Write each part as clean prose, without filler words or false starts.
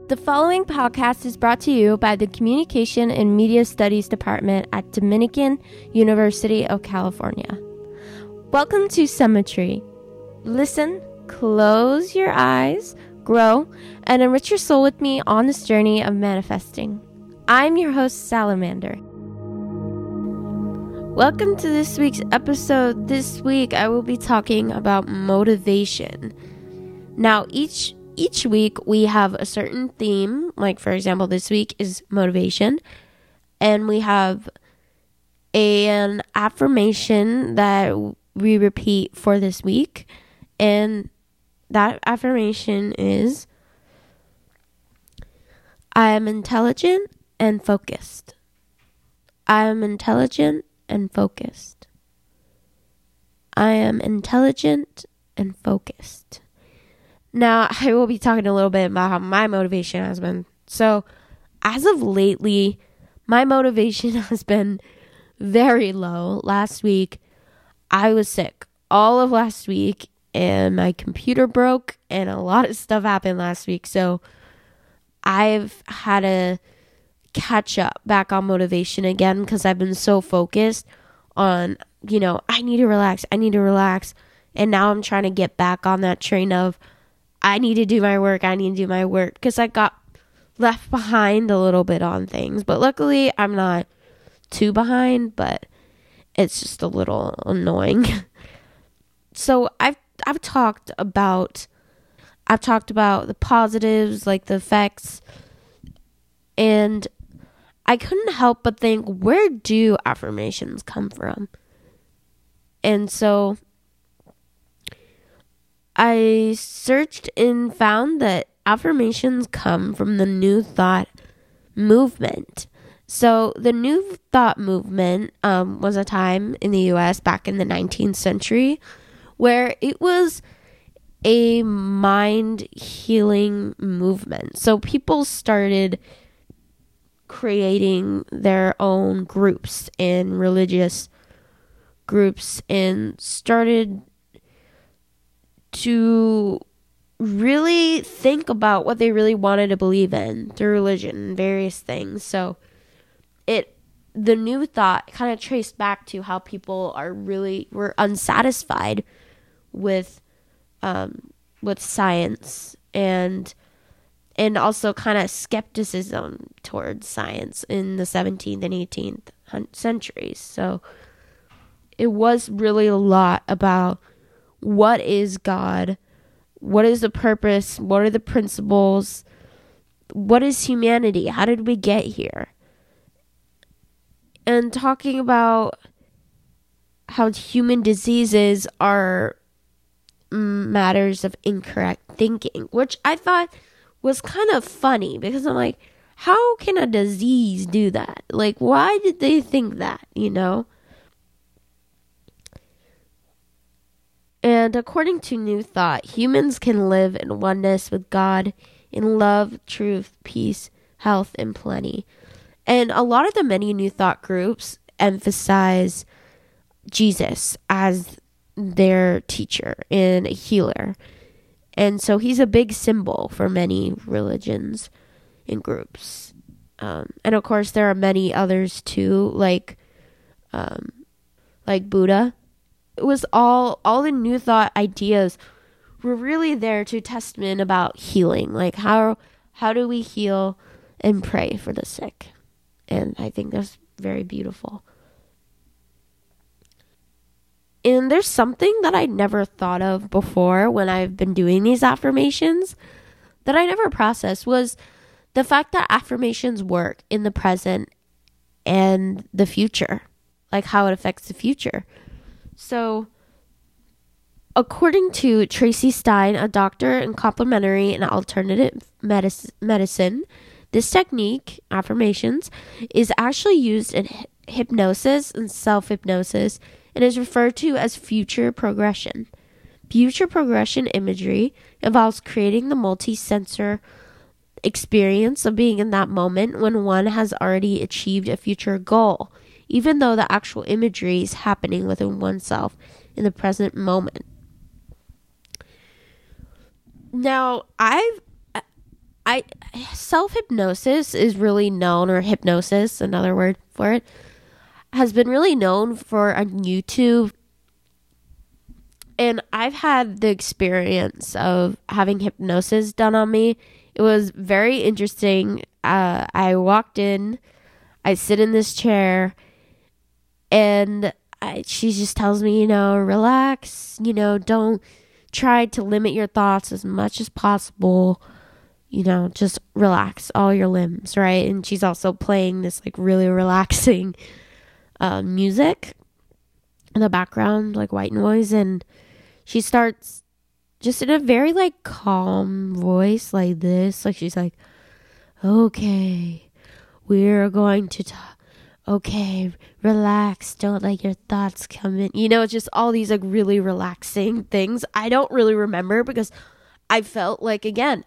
The following podcast is brought to you by the Communication and Media Studies Department at Dominican University of California. Welcome to Symmetry. Listen, close your eyes, grow, and enrich your soul with me on this journey of manifesting. I'm your host, Salamander. Welcome to this week's episode. This week, I will be talking about motivation. Now, each week we have a certain theme, like for example, this week is motivation, and we have an affirmation that we repeat for this week, and that affirmation is, I am intelligent and focused. I am intelligent and focused. I am intelligent and focused. Now, I will be talking a little bit about how my motivation has been. So, as of lately, my motivation has been very low. Last week, I was sick all of last week, and my computer broke, and a lot of stuff happened last week. So, I've had to catch up back on motivation again because I've been so focused on, I need to relax. And now I'm trying to get back on that train of, I need to do my work because I got left behind a little bit on things. But luckily, I'm not too behind, but it's just a little annoying. So I've talked about the positives, like the effects, and I couldn't help but think, where do affirmations come from? And so I searched and found that affirmations come from the New Thought movement. So the New Thought movement was a time in the U.S. back in the 19th century where it was a mind healing movement. So people started creating their own groups and religious groups and started to really think about what they really wanted to believe in through religion and various things. So the New Thought kind of traced back to how people were unsatisfied with science and also kind of skepticism towards science in the 17th and 18th centuries. So it was really a lot about, what is God? What is the purpose? What are the principles? What is humanity? How did we get here? And talking about how human diseases are matters of incorrect thinking, which I thought was kind of funny because I'm like, how can a disease do that? Like, why did they think that, And according to New Thought, humans can live in oneness with God in love, truth, peace, health, and plenty. And a lot of the many New Thought groups emphasize Jesus as their teacher and a healer. And so he's a big symbol for many religions and groups. And of course, there are many others too, like Buddha. It was all the New Thought ideas were really there to testament about healing. Like how do we heal and pray for the sick? And I think that's very beautiful. And there's something that I never thought of before when I've been doing these affirmations that I never processed, was the fact that affirmations work in the present and the future, like how it affects the future. So, according to Tracy Stein, a doctor in complementary and alternative medicine, this technique, affirmations, is actually used in hypnosis and self-hypnosis and is referred to as future progression. Future progression imagery involves creating the multi-sensor experience of being in that moment when one has already achieved a future goal, even though the actual imagery is happening within oneself in the present moment. Now, I self-hypnosis is really known, or hypnosis, another word for it, has been really known for on YouTube. And I've had the experience of having hypnosis done on me. It was very interesting. I walked in, I sit in this chair, and she just tells me, relax, don't try to limit your thoughts as much as possible. Just relax all your limbs, right? And she's also playing this like really relaxing music in the background, like white noise, and she starts just in a very like calm voice like this, like she's like, okay, we're going to talk, okay, relax, don't let your thoughts come in, just all these like really relaxing things. I don't really remember because I felt like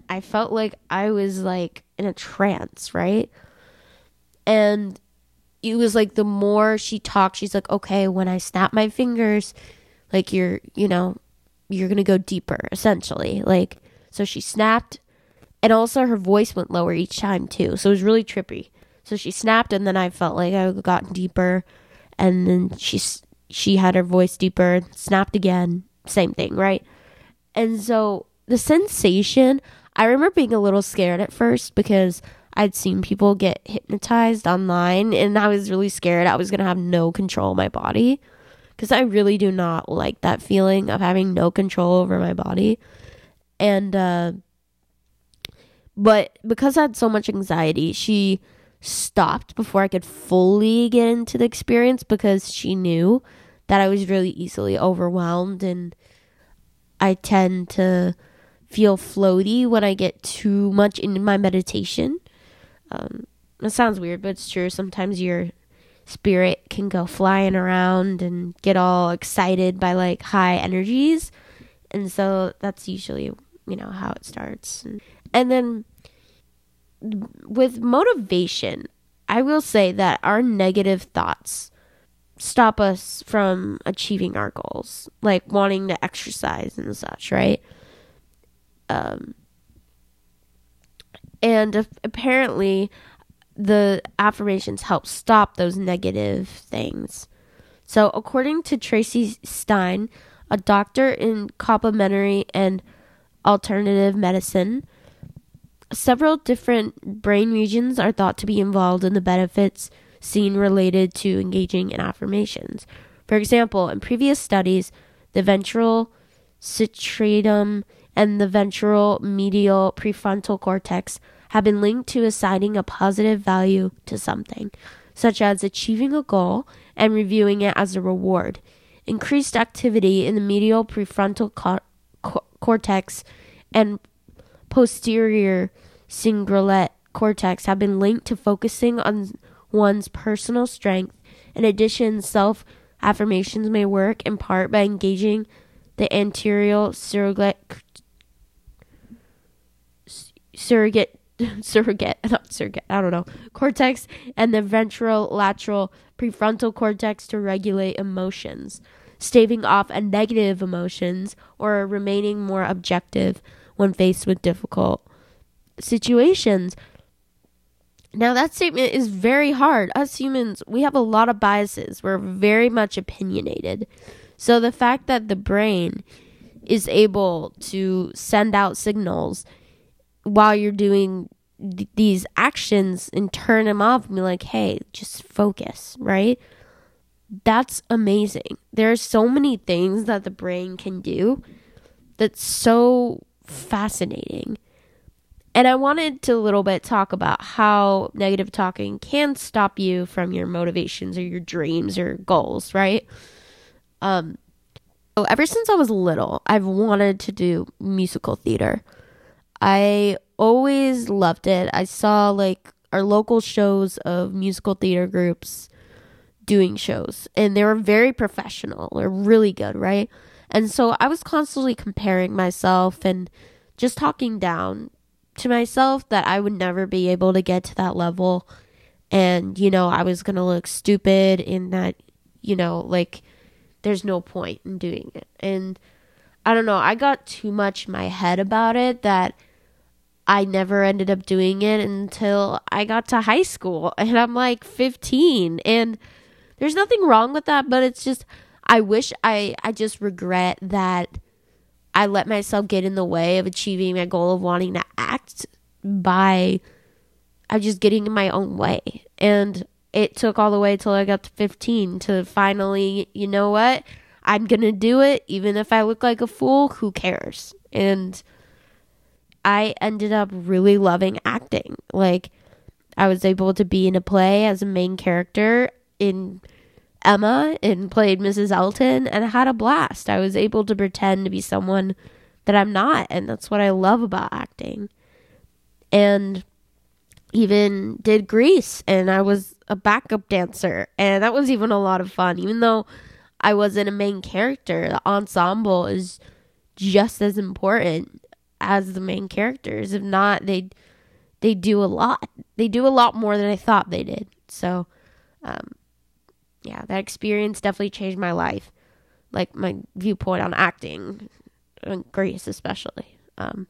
I was like in a trance, right? And it was like the more she talked, she's like, okay, when I snap my fingers, like you're going to go deeper, essentially. Like, so she snapped, and also her voice went lower each time too. So it was really trippy. So she snapped, and then I felt like I got deeper, and then she had her voice deeper, snapped again, same thing, right? And so the sensation, I remember being a little scared at first because I'd seen people get hypnotized online, and I was really scared I was going to have no control of my body, because I really do not like that feeling of having no control over my body. And but because I had so much anxiety, she stopped before I could fully get into the experience, because she knew that I was really easily overwhelmed, and I tend to feel floaty when I get too much into my meditation. It sounds weird, but it's true. Sometimes your spirit can go flying around and get all excited by like high energies, and so that's usually how it starts. And then with motivation, I will say that our negative thoughts stop us from achieving our goals, like wanting to exercise and such, right? And apparently the affirmations help stop those negative things. So according to Tracy Stein, a doctor in complementary and alternative medicine, several different brain regions are thought to be involved in the benefits seen related to engaging in affirmations. For example, in previous studies, the ventral striatum and the ventral medial prefrontal cortex have been linked to assigning a positive value to something, such as achieving a goal and reviewing it as a reward. Increased activity in the medial prefrontal cortex and posterior cingulate cortex have been linked to focusing on one's personal strength. In addition, self-affirmations may work in part by engaging the anterior cortex and the ventrolateral prefrontal cortex to regulate emotions, staving off a negative emotions or remaining more objective when faced with difficult situations. Now, that statement is very hard. Us humans, we have a lot of biases. We're very much opinionated. So the fact that the brain is able to send out signals while you're doing these actions and turn them off and be like, hey, just focus, right? That's amazing. There are so many things that the brain can do that's so fascinating. And I wanted to a little bit talk about how negative talking can stop you from your motivations or your dreams or goals, right? So ever since I was little, I've wanted to do musical theater. I always loved it. I saw like our local shows of musical theater groups doing shows, and they were very professional. They're really good, right? And so I was constantly comparing myself and just talking down to myself that I would never be able to get to that level. And, I was going to look stupid in that, like there's no point in doing it. And I don't know, I got too much in my head about it that I never ended up doing it until I got to high school, and I'm like 15, and there's nothing wrong with that, but it's just, I just regret that I let myself get in the way of achieving my goal of wanting to act by just getting in my own way. And it took all the way till I got to 15 to finally, you know what? I'm going to do it. Even if I look like a fool, who cares? And I ended up really loving acting. Like, I was able to be in a play as a main character in Emma and played Mrs. Elton, and I had a blast. I was able to pretend to be someone that I'm not, and that's what I love about acting. And even did Grease, and I was a backup dancer, and that was even a lot of fun. Even though I wasn't a main character, the ensemble is just as important as the main characters. If not, they do a lot. They do a lot more than I thought they did. So, yeah, that experience definitely changed my life. Like, my viewpoint on acting, and Grease especially. And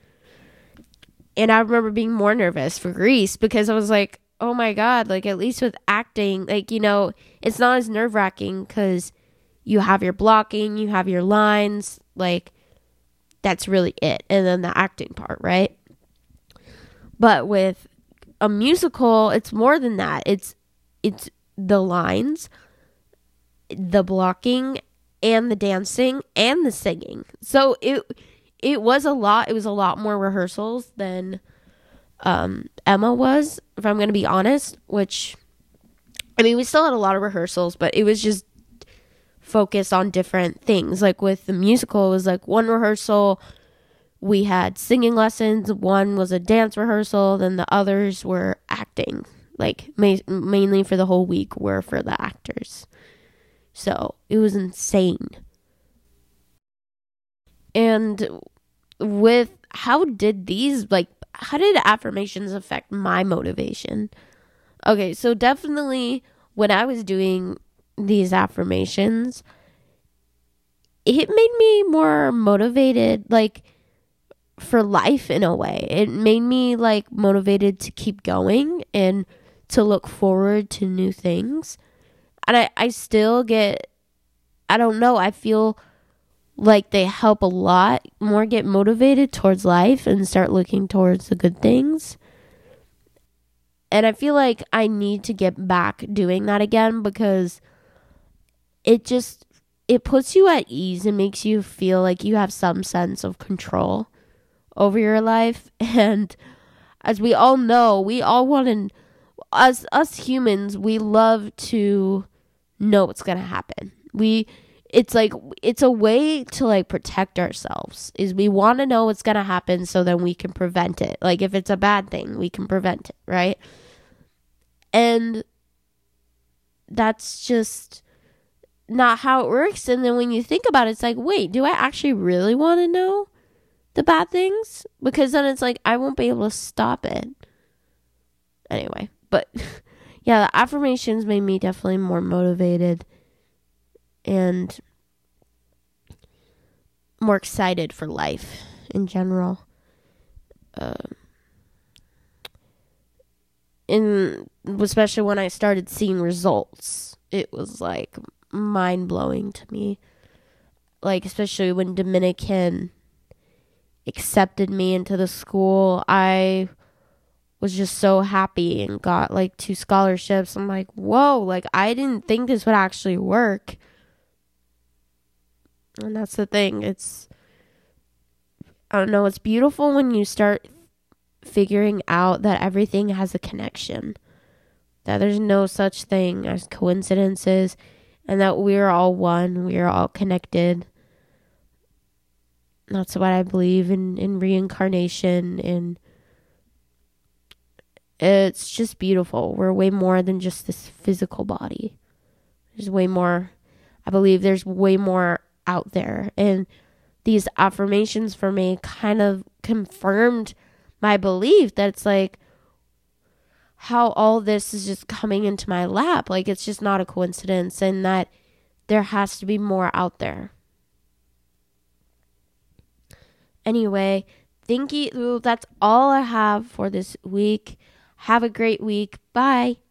I remember being more nervous for Grease because I was like, oh my God, like, at least with acting, like, you know, it's not as nerve-wracking because you have your blocking, you have your lines, like, that's really it. And then the acting part, right? But with a musical, it's more than that. It's the lines, the blocking, and the dancing, and the singing. So it was a lot. It was a lot more rehearsals than Emma was, if I'm going to be honest, which, I mean, we still had a lot of rehearsals, but it was just focused on different things. Like with the musical, it was like one rehearsal, we had singing lessons, one was a dance rehearsal, then the others were acting. Like, mainly for the whole week were for the actors. So, it was insane. And with, how did affirmations affect my motivation? Okay, so definitely when I was doing these affirmations, it made me more motivated, like, for life in a way. It made me, like, motivated to keep going and to look forward to new things. And I still get, I don't know, I feel like they help a lot more get motivated towards life and start looking towards the good things. And I feel like I need to get back doing that again because it puts you at ease and makes you feel like you have some sense of control over your life. And as we all know, we all want to, as us humans, we love to know what's going to happen. It's like, it's a way to, like, protect ourselves, is we want to know what's going to happen so then we can prevent it. Like, if it's a bad thing, we can prevent it, right? And that's just not how it works. And then when you think about it, it's like, wait, do I actually really want to know the bad things? Because then it's like, I won't be able to stop it. Anyway, but yeah, the affirmations made me definitely more motivated and more excited for life in general. And especially when I started seeing results, it was like mind-blowing to me. Like, especially when Dominican accepted me into the school, I was just so happy and got like 2 scholarships. I'm like, whoa, like, I didn't think this would actually work. And that's the thing. I don't know, it's beautiful when you start figuring out that everything has a connection, that there's no such thing as coincidences, and that we're all one, we're all connected. That's what I believe in reincarnation, and it's just beautiful. We're way more than just this physical body. There's way more. I believe there's way more out there, and these affirmations for me kind of confirmed my belief that it's like how all this is just coming into my lap. Like, it's just not a coincidence, and that there has to be more out there. Anyway, Thank you. That's all I have for this week. Have a great week. Bye.